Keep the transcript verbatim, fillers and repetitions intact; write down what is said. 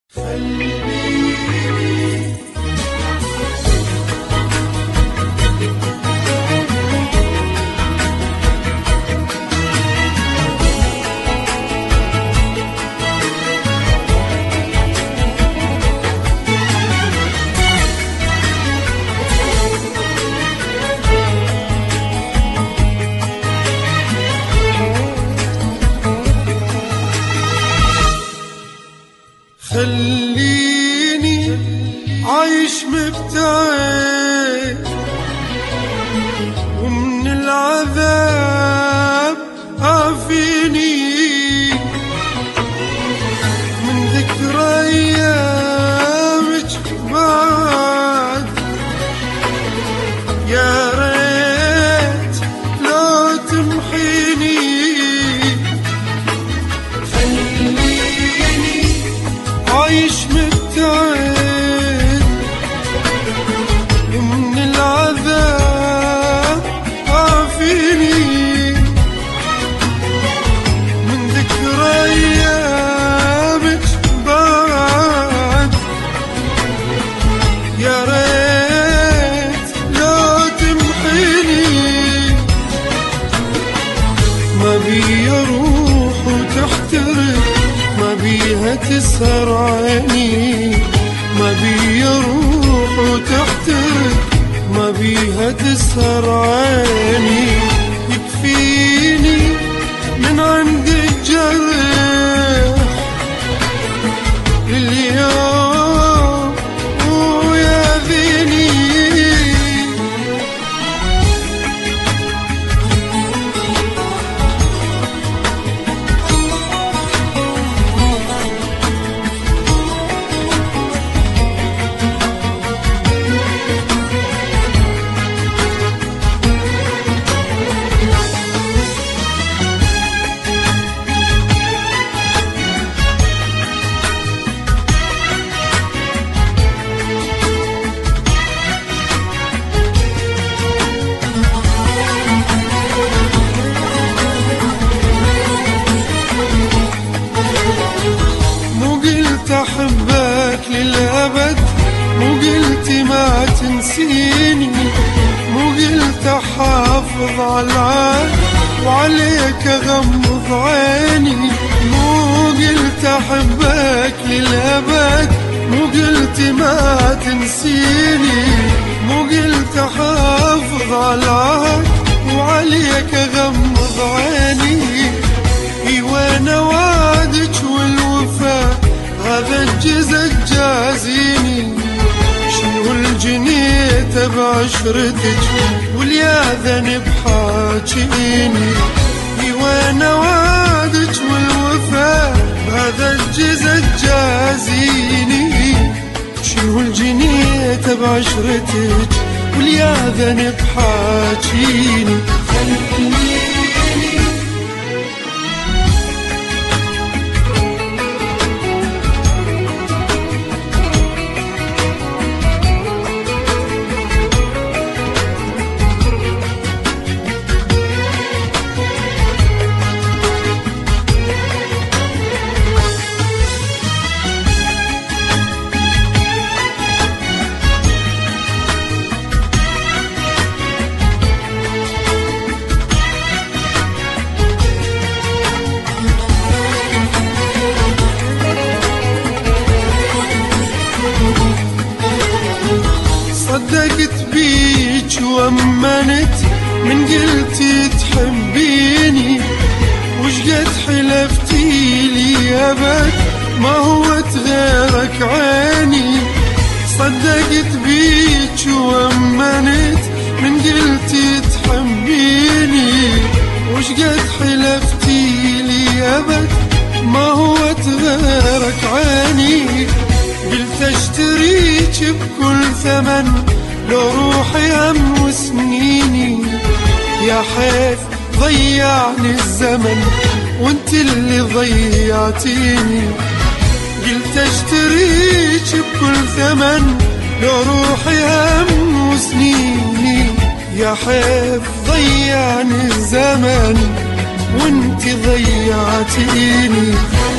خليني عايش مبتعد ومن العذاب عافيني من ذكرى أيامك بعد. يا ريت لو تمحيني عايش مبتعد ومن العذاب عافيني من ذكرى أيامك بعد. يا ريت لو تمحيني ما بي روح وتحترق ما بيها تسهر عيني ما بي روح وتحترق ما بيها تسهر عيني. يكفيني من عند الجرح لليوم وياذيني. أحبك للأبد مو قلت ما تنسيني مو قلت أحافظ على العهد وعليك أغمض عيني مو قلت أحبك للأبد مو قلت ما تنسيني مو قلت أحافظ على العهد وعليك أغمض عيني. وين وعدك والوفاء هذا الجزء جازيني شنو الجنيت بعشرتك والياذن بحاجيني. وين وعدك والوفاء هذا الجزء جازيني شنو الجنيت بعشرتك والياذن بحاجيني. صدقت بيك وامنت من قلتي تحبيني وشقد حلفتي لي ابد ما هو غيرك عيني. صدقت بيك وامنت من قلتي تحبيني وشقد حلفتي لي ابد ما هو غيرك عيني. قلت اشتريك بكل ثمن لو روحي هم وسنيني يا حيف ضيعني الزمن وانت اللي ضيعتيني. قلت اشتريك بكل ثمن لو روحي هم وسنيني يا حيف ضيعني الزمن وانت ضيعتيني.